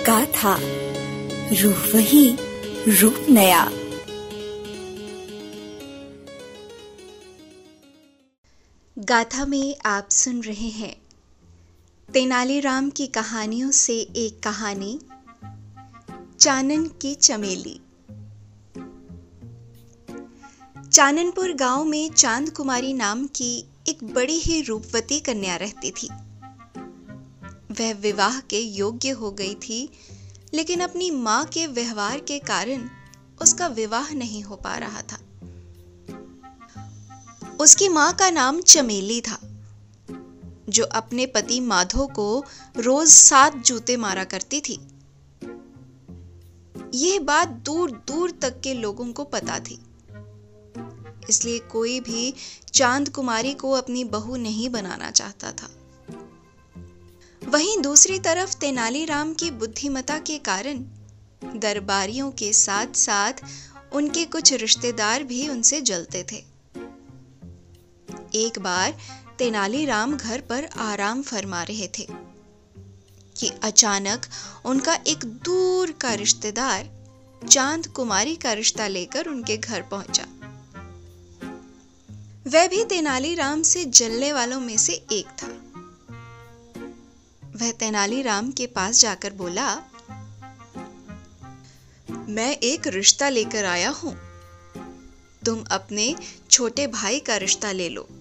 गाथा, रूह वही, रूप नया। गाथा में आप सुन रहे हैं तेनालीराम की कहानियों से एक कहानी, चानन की चमेली। चाननपुर गांव में चांद कुमारी नाम की एक बड़ी ही रूपवती कन्या रहती थी। वह विवाह के योग्य हो गई थी, लेकिन अपनी मां के व्यवहार के कारण उसका विवाह नहीं हो पा रहा था। उसकी मां का नाम चमेली था, जो अपने पति माधो को रोज 7 जूते मारा करती थी। यह बात दूर दूर तक के लोगों को पता थी, इसलिए कोई भी चांद कुमारी को अपनी बहू नहीं बनाना चाहता था। वहीं दूसरी तरफ तेनालीराम की बुद्धिमता के कारण दरबारियों के साथ साथ उनके कुछ रिश्तेदार भी उनसे जलते थे। एक बार तेनालीराम घर पर आराम फरमा रहे थे कि अचानक उनका एक दूर का रिश्तेदार चांद कुमारी का रिश्ता लेकर उनके घर पहुंचा। वह भी तेनालीराम से जलने वालों में से एक था। वह तेनालीराम के पास जाकर बोला, मैं एक रिश्ता लेकर आया हूं, तुम अपने छोटे भाई का रिश्ता ले लो।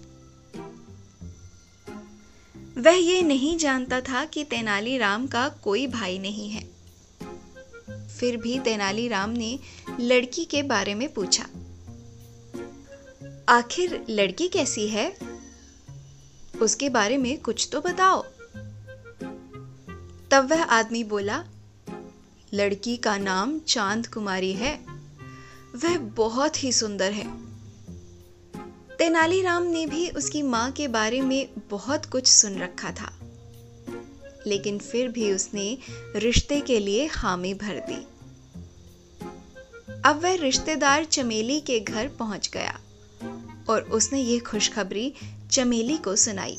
वह ये नहीं जानता था कि तेनालीराम का कोई भाई नहीं है। फिर भी तेनालीराम ने लड़की के बारे में पूछा, आखिर लड़की कैसी है? उसके बारे में कुछ तो बताओ। तब वह आदमी बोला, लड़की का नाम चांद कुमारी है, वह बहुत ही सुंदर है। तेनालीराम ने भी उसकी मां के बारे में बहुत कुछ सुन रखा था, लेकिन फिर भी उसने रिश्ते के लिए हामी भर दी। अब वह रिश्तेदार चमेली के घर पहुंच गया और उसने ये खुशखबरी चमेली को सुनाई।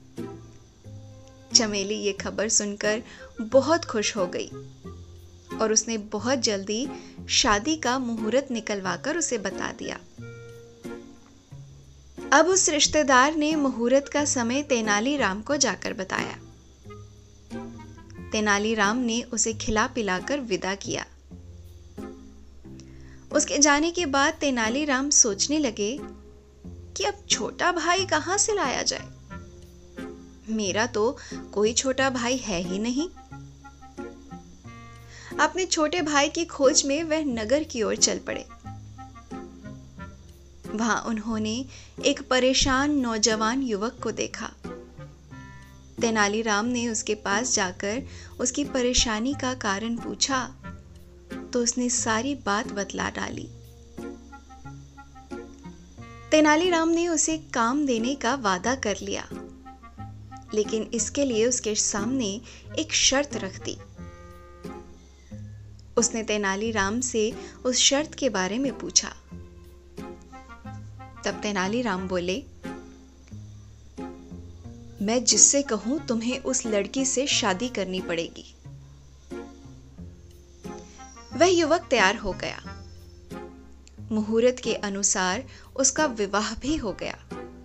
चमेली ये खबर सुनकर बहुत खुश हो गई और उसने बहुत जल्दी शादी का मुहूर्त निकलवाकर उसे बता दिया। अब उस रिश्तेदार ने मुहूर्त का समय तेनालीराम को जाकर बताया। तेनालीराम ने उसे खिला पिलाकर विदा किया। उसके जाने के बाद तेनालीराम सोचने लगे कि अब छोटा भाई कहां से लाया जाए। मेरा तो कोई छोटा भाई है ही नहीं। अपने छोटे भाई की खोज में वह नगर की ओर चल पड़े। वहां उन्होंने एक परेशान नौजवान युवक को देखा। तेनालीराम ने उसके पास जाकर उसकी परेशानी का कारण पूछा तो उसने सारी बात बतला डाली। तेनालीराम ने उसे काम देने का वादा कर लिया, लेकिन इसके लिए उसके सामने एक शर्त रख दी। उसने तेनालीराम से उस शर्त के बारे में पूछा। तब तेनालीराम बोले, मैं जिससे कहूं तुम्हें उस लड़की से शादी करनी पड़ेगी। वह युवक तैयार हो गया। मुहूर्त के अनुसार उसका विवाह भी हो गया।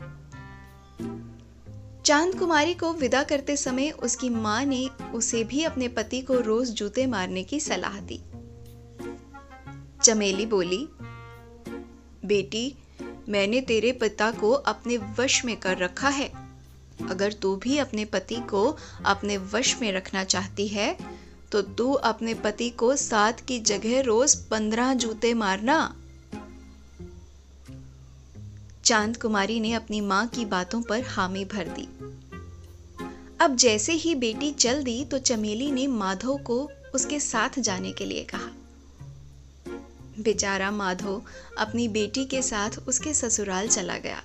चांद कुमारी को विदा करते समय उसकी मां ने उसे भी अपने पति को रोज जूते मारने की सलाह दी। चमेली बोली, बेटी, मैंने तेरे पिता को अपने वश में कर रखा है। अगर तू भी अपने पति को अपने वश में रखना चाहती है तो तू अपने पति को 7 की जगह रोज 15 जूते मारना। चांद कुमारी ने अपनी मां की बातों पर हामी भर दी। अब जैसे ही बेटी चल दी तो चमेली ने माधो को उसके साथ जाने के लिए कहा। बेचारा माधो अपनी बेटी के साथ उसके ससुराल चला गया।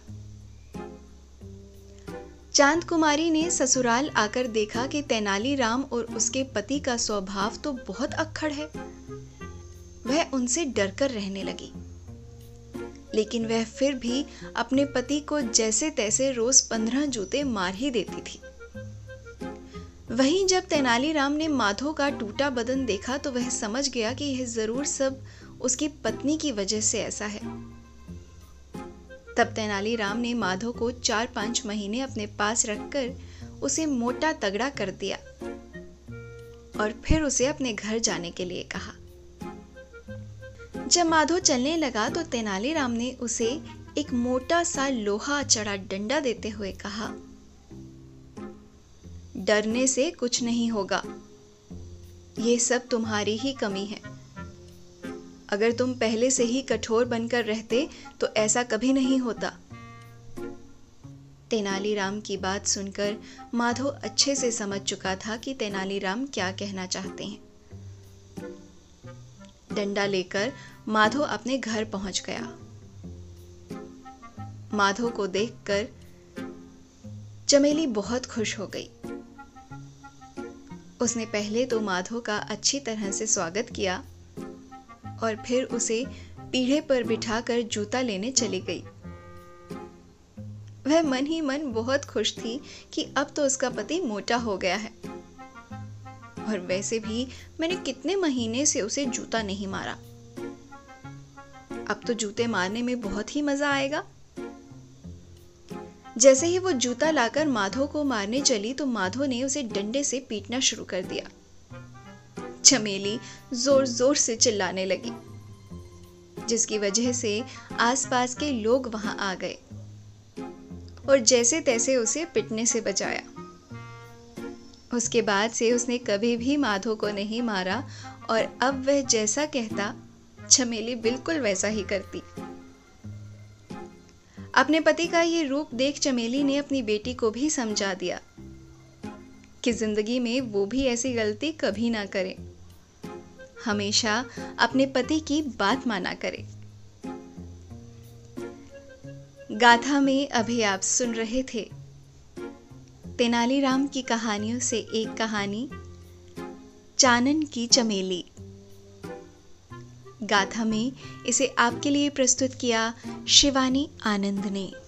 चांद कुमारी ने ससुराल आकर देखा कि तेनालीराम और उसके पति का स्वभाव तो बहुत अक्खड़ है। वह उनसे डरकर रहने लगी, लेकिन वह फिर भी अपने पति को जैसे तैसे रोज 15 जूते मार ही देती थी। वहीं जब तेनालीराम ने माधो का टूटा बदन देखा तो वह समझ गया कि यह जरूर सब उसकी पत्नी की वजह से ऐसा है। तब तेनालीराम ने माधो को 4-5 महीने अपने पास रखकर उसे मोटा तगड़ा कर दिया और फिर उसे अपने घर जाने के लिए कहा। जब माधो चलने लगा तो तेनालीराम ने उसे एक मोटा सा लोहा चढ़ा डंडा देते हुए कहा, डरने से कुछ नहीं होगा, ये सब तुम्हारी ही कमी है। अगर तुम पहले से ही कठोर बनकर रहते तो ऐसा कभी नहीं होता। तेनालीराम की बात सुनकर माधो अच्छे से समझ चुका था कि तेनालीराम क्या कहना चाहते हैं। डंडा लेकर माधो अपने घर पहुंच गया। माधो को देखकर चमेली बहुत खुश हो गई। उसने पहले तो माधो का अच्छी तरह से स्वागत किया और फिर उसे पीढ़े पर बिठाकर जूता लेने चली गई। वह मन ही मन बहुत खुश थी कि अब तो उसका पति मोटा हो गया है और वैसे भी मैंने कितने महीने से उसे जूता नहीं मारा। अब तो जूते मारने में बहुत ही मजा आएगा। जैसे ही वो जूता लाकर माधो को मारने चली तो माधो ने उसे डंडे से पीटना शुरू कर दिया। चमेली जोर जोर से चिल्लाने लगी, जिसकी वजह से आसपास के लोग वहां आ गए और जैसे तैसे उसे पिटने से बचाया। उसके बाद से उसने कभी भी माधो को नहीं मारा और अब वह जैसा कहता चमेली बिल्कुल वैसा ही करती। अपने पति का ये रूप देख चमेली ने अपनी बेटी को भी समझा दिया कि जिंदगी में वो भी ऐसी गलती कभी ना करे, हमेशा अपने पति की बात माना करे। गाथा में अभी आप सुन रहे थे तेनालीराम की कहानियों से एक कहानी, चानन की चमेली। गाथा में इसे आपके लिए प्रस्तुत किया शिवानी आनंद ने।